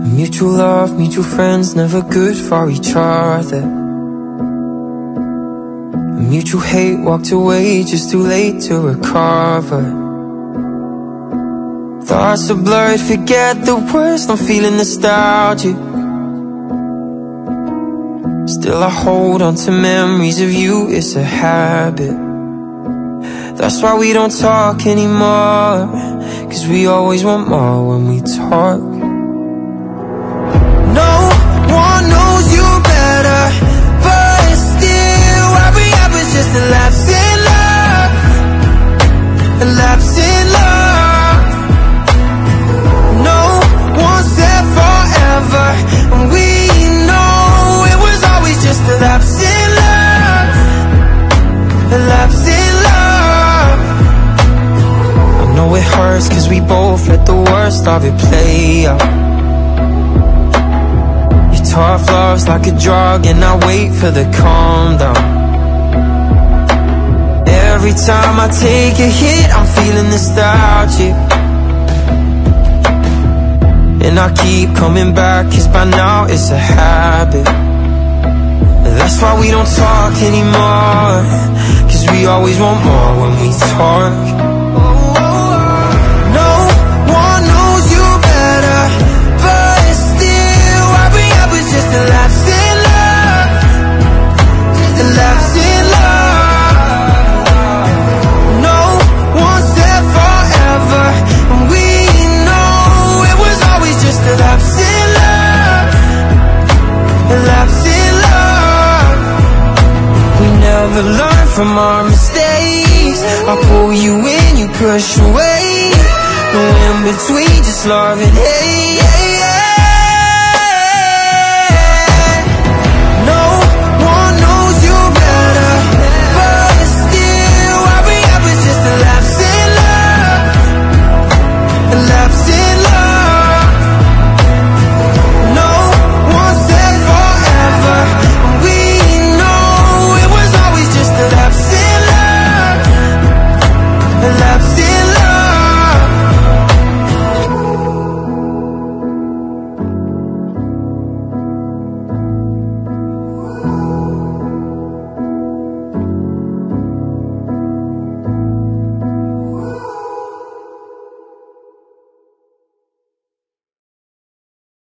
Mutual love, mutual friends, never good for each other. Mutual hate, walked away just too late to recover. Thoughts are blurred, forget the worst, I'm feeling nostalgic. Still I hold on to memories of you, it's a habit. That's why we don't talk anymore, 'cause we always want more when we talk. No one knows you better, but still every app is just a lapse in love. A lapse in love. No one said forever, and we know it was always just a lapse in love. A lapse in love. I know it hurts 'cause we both let the worst of it play out. Tough love's like a drug and I wait for the calm down. Every time I take a hit, I'm feeling nostalgic. And I keep coming back, 'cause by now it's a habit. That's why we don't talk anymore, 'cause we always want more when we talk. No one knows you better, but still every app is just a lapse in love. A lapse in love. No one said forever, and we know it was always just a lapse in love. A lapse in love. We never learn from our mistakes. I pull you in, you push away. No in between, just love and hate.